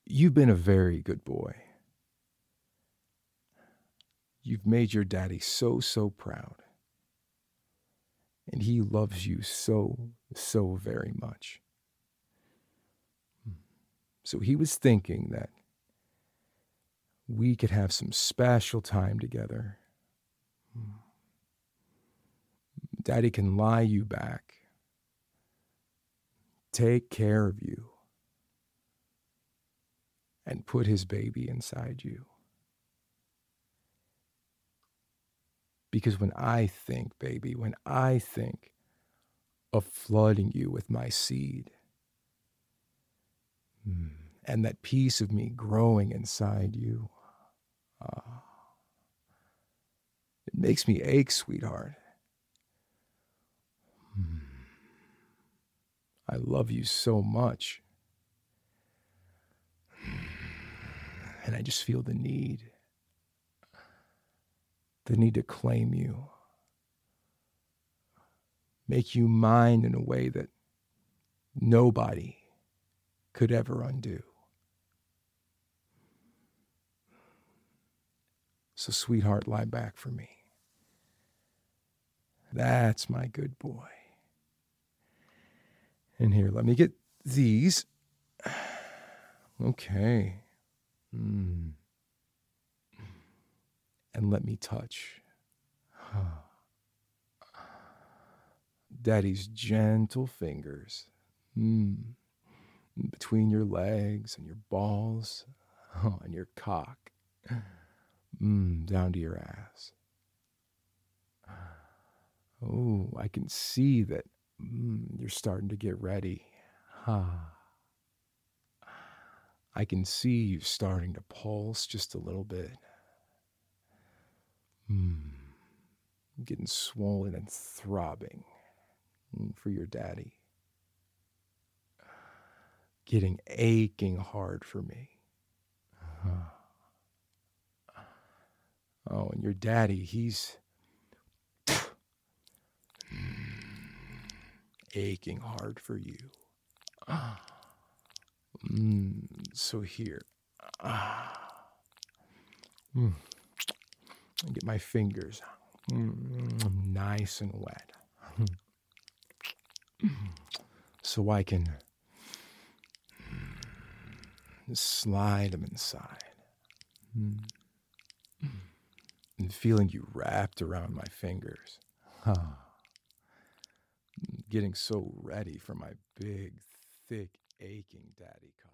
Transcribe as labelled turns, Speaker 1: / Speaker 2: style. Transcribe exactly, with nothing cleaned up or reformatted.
Speaker 1: You've been a very good boy. You've made your daddy so, so proud. And he loves you so, so very much. So he was thinking that we could have some special time together. Daddy can lie you back, take care of you, and put his baby inside you. Because when I think, baby, when I think of flooding you with my seed, and that piece of me growing inside you, uh, it makes me ache, sweetheart. I love you so much. And I just feel the need, the need to claim you, make you mine in a way that nobody could ever undo. So, sweetheart, lie back for me. That's my good boy. And here, let me get these. Okay. Mm. And let me touch Daddy's gentle fingers mm. between your legs and your balls oh, and your cock mm, down to your ass. Oh, I can see that mm, you're starting to get ready. Huh. I can see you starting to pulse just a little bit. Mm. Getting swollen and throbbing mm, for your daddy. Getting aching hard for me. Oh, and your daddy, he's aching hard for you. Mm, so here. Mm. Get my fingers mm, nice and wet. So I can slide them inside. Mm. And feeling you wrapped around my fingers. Getting so ready for my big, thick, aching daddy cock.